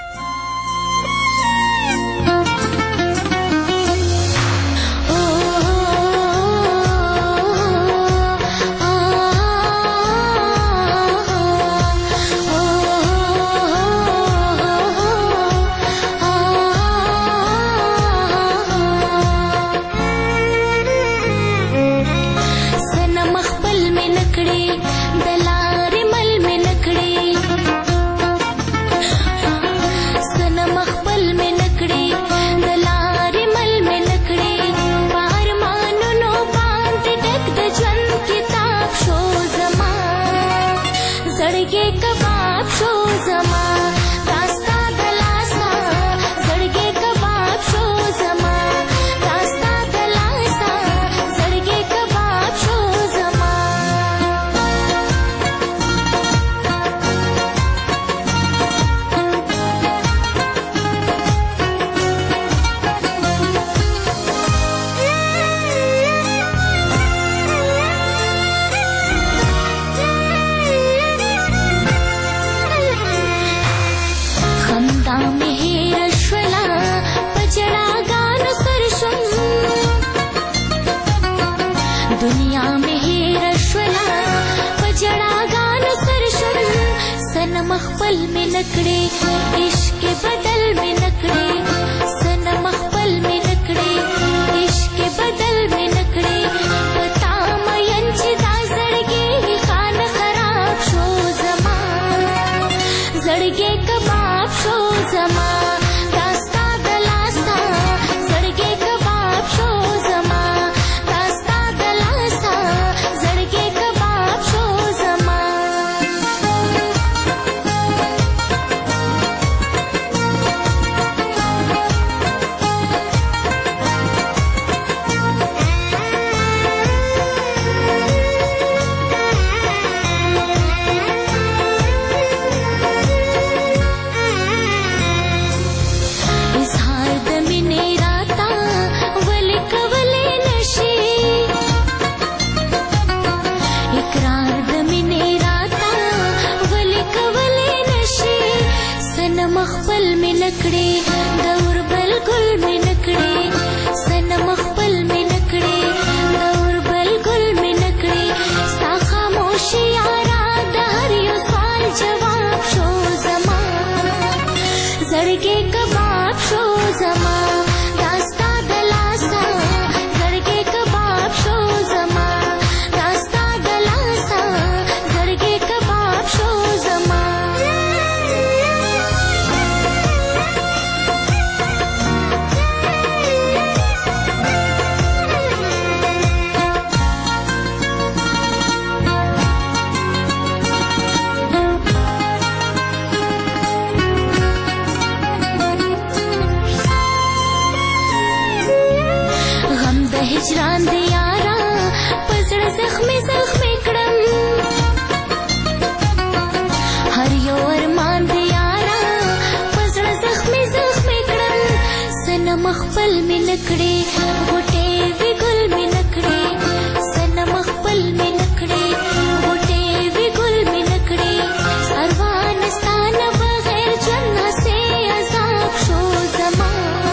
مخبل میں نکڑے عشق بدل میں نکڑے سنم مخبل میں نکڑے عشق بدل میں نکڑے پتا مین چدا زڑگے خان خراب شو زمان زڑگے کباب شو زمان داستا دلاستا زڑگے کباب شو زمان داستا دلاستا زڑگے کباب شو زمان هجران د یارا پزړه زخمي زخمي کړم هر یو ارمان د یارا پزړه زخمي زخمي کړم سنم خپل می نکړې غټې وی ګل می نکړې سنم خپل می نکړې غټې وی ګل می نکړې سروان ستان بغیر جنہ سے عذاب شو زما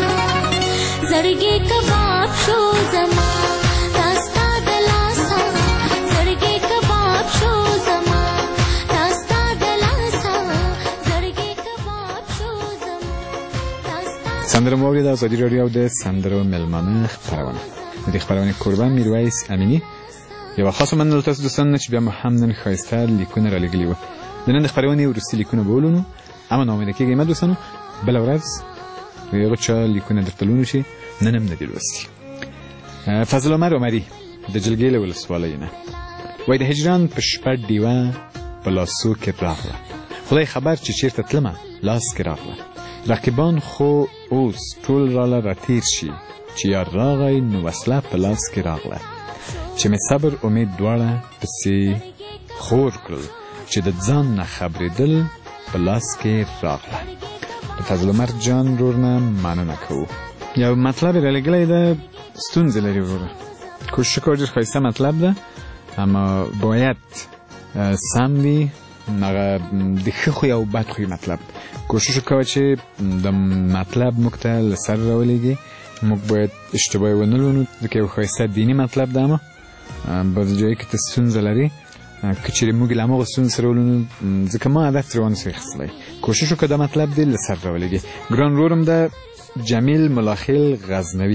زړګي کباب شو زما راستا دلاسا زړګي کباب شو زما راستا دلاسا زړګي کباب شو زما راستا سندره مورید از ازادي رادیو د سندرو ملمانه خبرونه د خبرونه قربان میرویس امینی یو خاصه من تاسو دوستان چې بیا هم نن خایسته لیکونه را لګلی و د نن خبرونه ورسې لیکونه بولونو اما نو امید کېږم دوستانو بل ورځ یو چا لیکونه درتلونو شي نن هم ندی لوستي فضل عمر عمری د جلګې له ولسوالۍ نه وای د هجران په شپه ډیوه په لاسو کې راغله خدای خبر چې چیرته تلمه لاس کې راغله رقیبان خو اوس ټول راله راتیر شي چې یار راغی نو وسله په لاس کې راغله چې مې صبر امید دواړه پسې خور کړل چې د ځان نه خبرېدل په لاس کې راغله د فضل عمر جان رورنه مننه کوو یو مطلب را لګلی ده ستونزې لري وروره کوشش کوه ډېر ښایسته مطلب ده اما باید سم وي هغه د ښه خوی او بد خوی مطلب کوشش کوه چې د مطلب موږ ته له سر راولېږي موږ باید اشتباه ونه لونو ځکه یو ښایسته دیني مطلب ده اما بعضې ځایو کې ته ستونزه لري که چیرې موږ له هماغه ستونزې سره ولونو ځکه ما هدف ترې ونه سو اخیستلی کوشش وکړه دا مطلب دې له سر راولېږي ګران ورورم ده جمیل ملاخیل غزنوی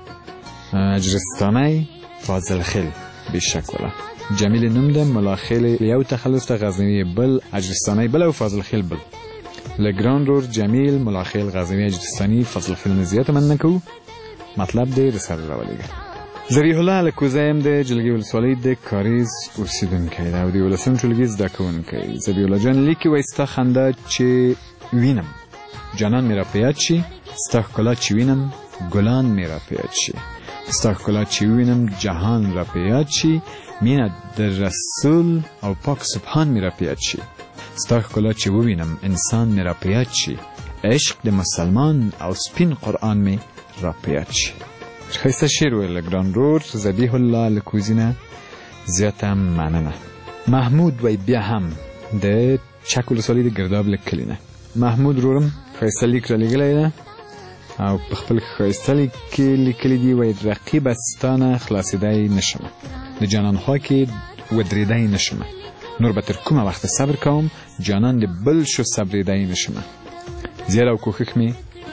اجرستانی فاضل خیل بیشک ولا جمیل نوم ده ملاخیل یو تخلص ده غزنوی بل اجرستانی بل او فاضل خیل بل لگران رور جمیل ملاخیل غزنوی اجرستانی فاضل خیل نزیات من نکو مطلب ده رسر راولیگه ذریح الله لکوزایم ده جلگی ولسوالی ده کاریز ارسیدون که ده و دی ولسون چلگی زده کون که ذریح الله جان لیکی ویستا خنده چه وینم جانان میرا پیاد چی ستا ښکلا چې وینم ګلان مې را په یاد شي ستا ښکلا چې وینم جهان را په یاد شي مینه د رسول او پاک سبحان مې را په یاد شي ستا ښکلا چې ووینم انسان مې را په یاد شي عشق د مسلمان او سپین قرآن مې را په یاد شي ښایسته شعر ویل ګران رور ذبیح الله له کوزي نه زیاته مننه محمود وی بیا هم د چک ولسوالۍ د ګرداب له کلي نه محمود رورم ښایسته لیک را لېږلی ده او په خپل ښایسته لیک کې لیکلي دي وایي رقیبه ستا نه خلاصېدی نشمه د جانان خوا کې ودرېدی نشمه نور به تر کومه وخته صبر کوم جانان د بل شو صبرېدی نشمه زیار او کوښښ مې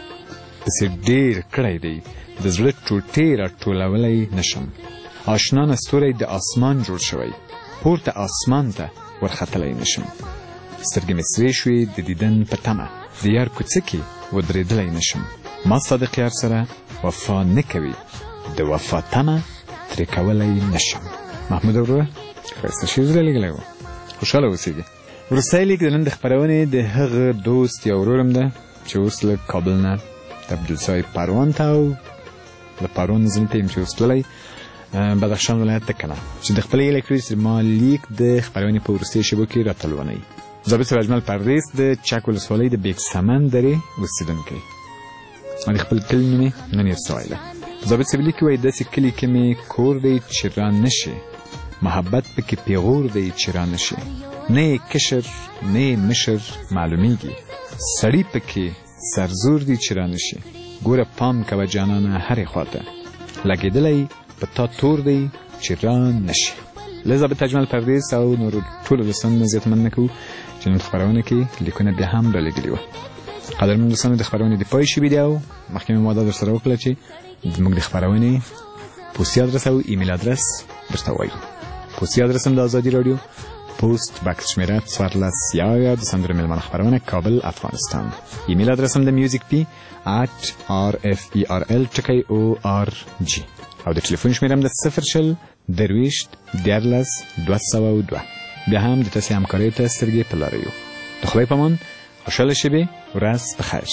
پسې ډېر کړی دی د زړه ټوټې راټولولی نشم اشنا نه ستوری د اسمان جوړ شوی پورته اسمان ته ورختلی نشم سترګې مې سرې شوې د دیدن په تمه د یار کوڅه کې ودرېدلی نشم ما صادق یار سره وفا نه کوي د وفا تمه ترې کولی نشم محمود وروره ښایسته شعر رالیږلی و خوشحاله اوسېږي وروستی لیک د نن د خپرونې د هغه دوست یا ورورم ده چې اوس له کابل نه د عبدالصاحب پروان ته او له پروان نه زه نه پوهېږم چې اوس تللی بدخشان ولایت ته کله چې د خپله هیله کړې چې ما لیک د خپرونې په وروستیو شېبو کې راتلونی ضابط سراج مل پردیس د چک ولسوالۍ د بیګ سمن درې اوسېدونکی ما د خپل کلي نوم یې نن یې سوایله ضابط صاحب لیکي وایي داسې کلي کې مې کور دی چې را نشي محبت پکې پیغور دی چې را نشي نه یې کشر نه یې مشر معلومیږي سړي پکې سرزور دی چې را نشي ګوره پام کوه جانانه هرې خواته لګېدلی په تا تور دی چې را نشي له ضابط اجمل پردیس او نورو ټولو دوستانو نه زیات مننه کوو چې نن خپرونه کې لیکونه بیا هم رالیږلي وه قدرمن دوستانو د خپرونې د پای شوي دی او مخکې مې ماده درسره وکړه چې زموږ د خپرونې پوستي ادرس او ایمیل ادرس درته ووایو پوستي ادرس هم د ازادي راډیو پوست بکس شمېره څوارلس یو د سندرو مېلمانه خپرونه کابل افغانستان ایمیل ادرس هم د میوزیک پی ات آر اف ای آر ال ټکی او آر جی او د ټلیفون شمېره هم د صفر شل درویشت دیارلس دوه سوه او دوه بیا هم د تاسې همکاریو ته سترګې په لاره یو د خدای په امان خوشحاله شبې ورځ بخیر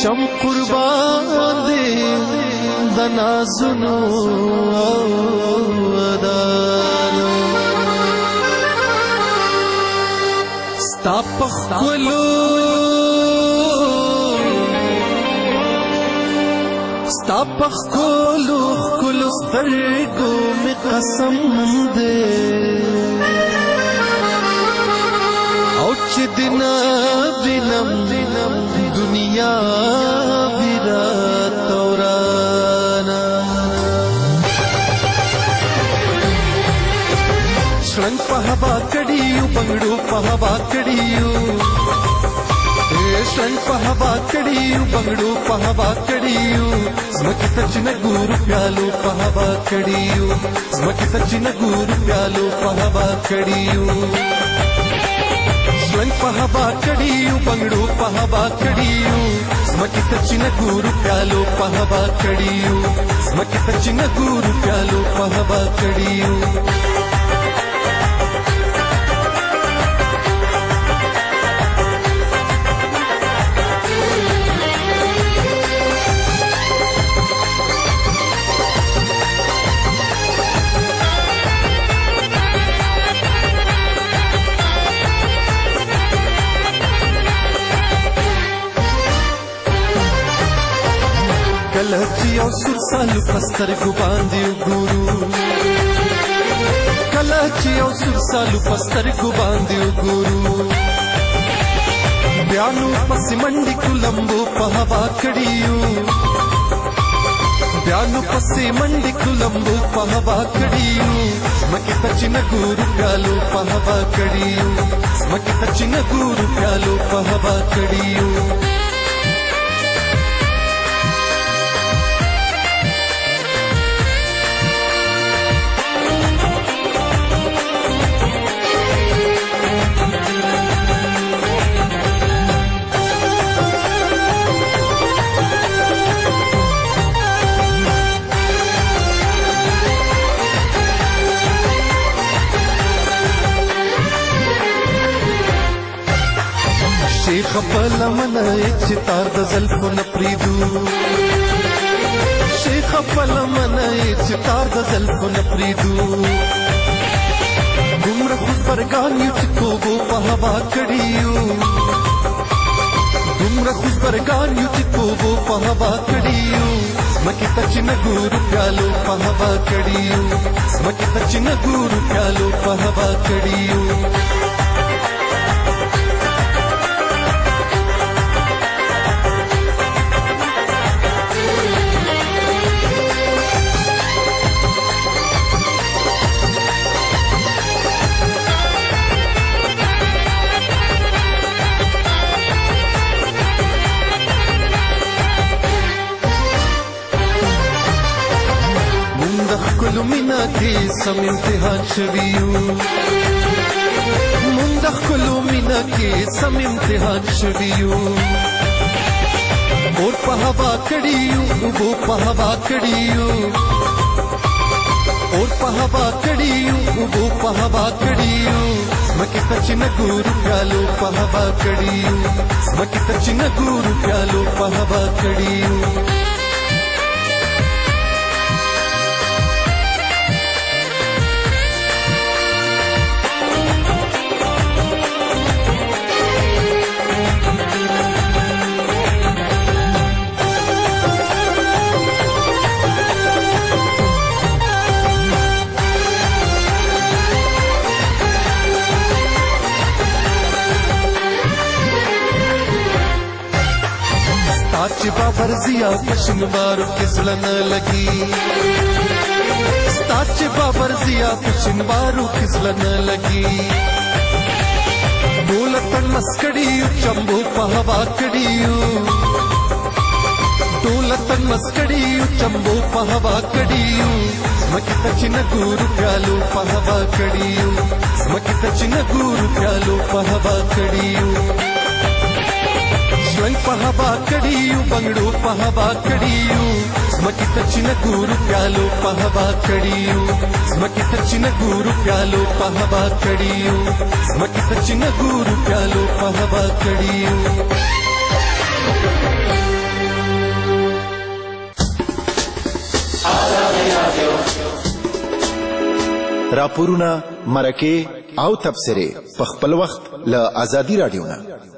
شم قربان دې د نازونو ودانو ستا په ښکلو ستا په ښکلو ښکلو سترګو مې قسم دې او چې دې نه وینم دنیا وی راته ورانه شړنګ په هوا کړي یو بنګړو په هوا کړي یو شړنګ په هوا کړي یو بنګړو په هوا کړي یو زمکې ته چې نه ګورو پیالو په هوا کړي یو زمکې ته چې نه ګورو پیالو په هوا کړي یو شړنګ په هوا کړي یو بنګړو په هوا کړي یو زمکې ته چې نه ګورو پیالو په هوا کړي یو زمکې ته چې نه ګورو پیالو په هوا کړي یو کله چې یو سور سالو په سترګو باندې وګورو کله چې یو سور سالو په سترګو باندې وګورو بیا نو پسې منډې کړو لمبو په هوا کړي یو بیا نو پسې منډې کړو لمبو په هوا کړي یو زمکې ته چې نه ګورو پیالو په هوا کړي یو زمکې ته چې نه ګورو پیالو په هوا کړي یو شیخ خپل من چې تار د زلفو نه پریدو شیخ خپل من چې تار د زلفو نه پریدو دومره خوشبرګان یو چې توبو په هوا کړي یو دومره خوشبرګان یو چې توبو په هوا کړي یو زمکې ته چې نه ګورو پیالو په هوا کړي یو زمکې ته چې نه ګورو پیالو په هوا کړي یو ښکلو مینا کې سم امتحان شویو مونږ د ښکلو مینا کې سم امتحان شویو اور په هوا کړي یو اوبو په هوا کړي یو اور په هوا کړي یو اوبو په هوا کړي یو زمکې ته چې نه ګورو پیالو په هوا کړي یو زمکې ته چې نه ګورو پیالو په هوا کړي یو چې بابر زیا پښنوارو کې زړه نه لګي ستا چې بابر زیا پښنوارو کې زړه نه لګي دولتن مسکړی چمبو په هوا کړی دولتن مسکړی چمبو په هوا کړی زمکې ته چې نه ګورو پیالو په هوا کړی زمکې ته چې نه ګورو پیالو په هوا کړی شړنګ په هوا کړي یو بنګړو په هوا کړي یو زمکې ته چې نه ګورو پیالو په هوا کړي یو زمکې ته چې نه ګورو پیالو په هوا کړي یو زمکې ته چې نه ګورو پیالو په هوا کړي یو راپورونه مرکه او تبصره په خپل وخت له ازادي رادیو نه